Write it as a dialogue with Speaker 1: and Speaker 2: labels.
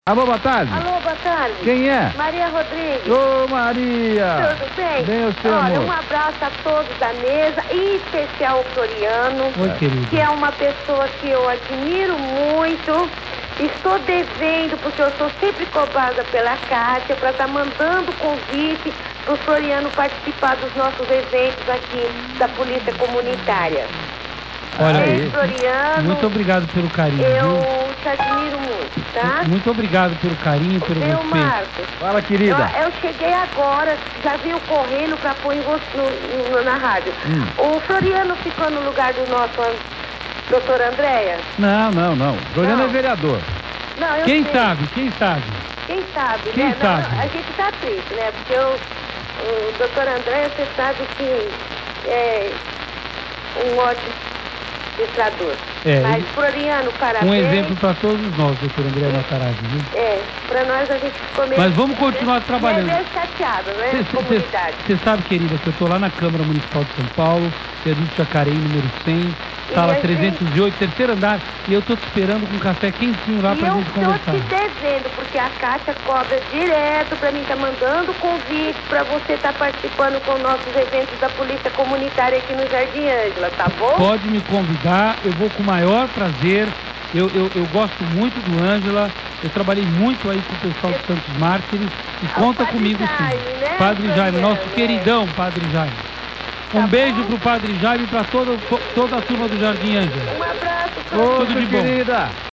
Speaker 1: Alô, boa tarde.
Speaker 2: Alô, boa tarde.
Speaker 1: Quem é?
Speaker 2: Maria Rodrigues.
Speaker 1: Ô, Maria.
Speaker 2: Tudo bem?
Speaker 1: Bem você,
Speaker 2: Olha,
Speaker 1: amor.
Speaker 2: um abraço a todos da mesa, em especial o Floriano.
Speaker 3: Oi, querido.
Speaker 2: Que é uma pessoa que eu admiro muito. Estou devendo, porque eu sou sempre cobrada pela Kátia, para estar mandando convite para o Floriano participar dos nossos eventos aqui da Polícia Comunitária.
Speaker 3: Olha
Speaker 2: Ei,
Speaker 3: aí.
Speaker 2: Floriano,
Speaker 3: Muito obrigado pelo carinho,
Speaker 2: eu te admiro muito, tá?
Speaker 3: viu? Muito obrigado pelo carinho, pelo
Speaker 2: Viu,
Speaker 3: respeito.
Speaker 2: Marcos?
Speaker 1: Fala, querida.
Speaker 2: Eu cheguei agora, já vim correndo para pôr em você na rádio. O Floriano ficou no lugar do nosso doutor Andréia?
Speaker 1: Não. Floriano
Speaker 2: Não.
Speaker 1: é vereador.
Speaker 2: Não, eu
Speaker 3: Quem
Speaker 2: sei.
Speaker 3: sabe? Quem sabe?
Speaker 2: Quem sabe,
Speaker 3: Quem
Speaker 2: né?
Speaker 3: sabe?
Speaker 2: Não, a gente tá triste, né? Porque o doutor Andréia, você sabe que é um ótimo administrador.
Speaker 3: É,
Speaker 2: Mas,
Speaker 3: ele-
Speaker 2: Floriano, parabéns.
Speaker 3: Um exemplo para todos nós, doutor André Matarazzi, viu?
Speaker 2: Pra nós a gente ficou meio...
Speaker 3: Mas vamos continuar trabalhando.
Speaker 2: Meio chateado, né? Comunidade.
Speaker 3: Você sabe, querida, que eu tô lá na Câmara Municipal de São Paulo, Viaduto Jacareí, número 100, sala
Speaker 2: a gente-
Speaker 3: 308, terceiro andar, e eu tô te esperando com um café quentinho lá
Speaker 2: E
Speaker 3: pra
Speaker 2: eu
Speaker 3: gente
Speaker 2: estou
Speaker 3: conversar.
Speaker 2: te devendo, porque a Kátia cobra direto pra mim, tá mandando convite pra você estar participando com nossos eventos da Polícia Comunitária aqui no Jardim Ângela, tá bom?
Speaker 3: Pode me convidar, eu vou com o maior prazer. Eu gosto muito do Ângela, eu trabalhei muito aí com o pessoal do Santos Mártires e conta
Speaker 2: Padre
Speaker 3: comigo
Speaker 2: Jaime,
Speaker 3: sim.
Speaker 2: né,
Speaker 3: Padre Jaime,
Speaker 2: Floriano,
Speaker 3: nosso queridão Padre Jaime.
Speaker 2: Tá
Speaker 3: Um beijo
Speaker 2: bom?
Speaker 3: pro Padre Jaime e pra toda a turma do Jardim Ângela.
Speaker 2: Um abraço,
Speaker 3: Tudo
Speaker 1: Outro,
Speaker 3: de bom.
Speaker 1: querida.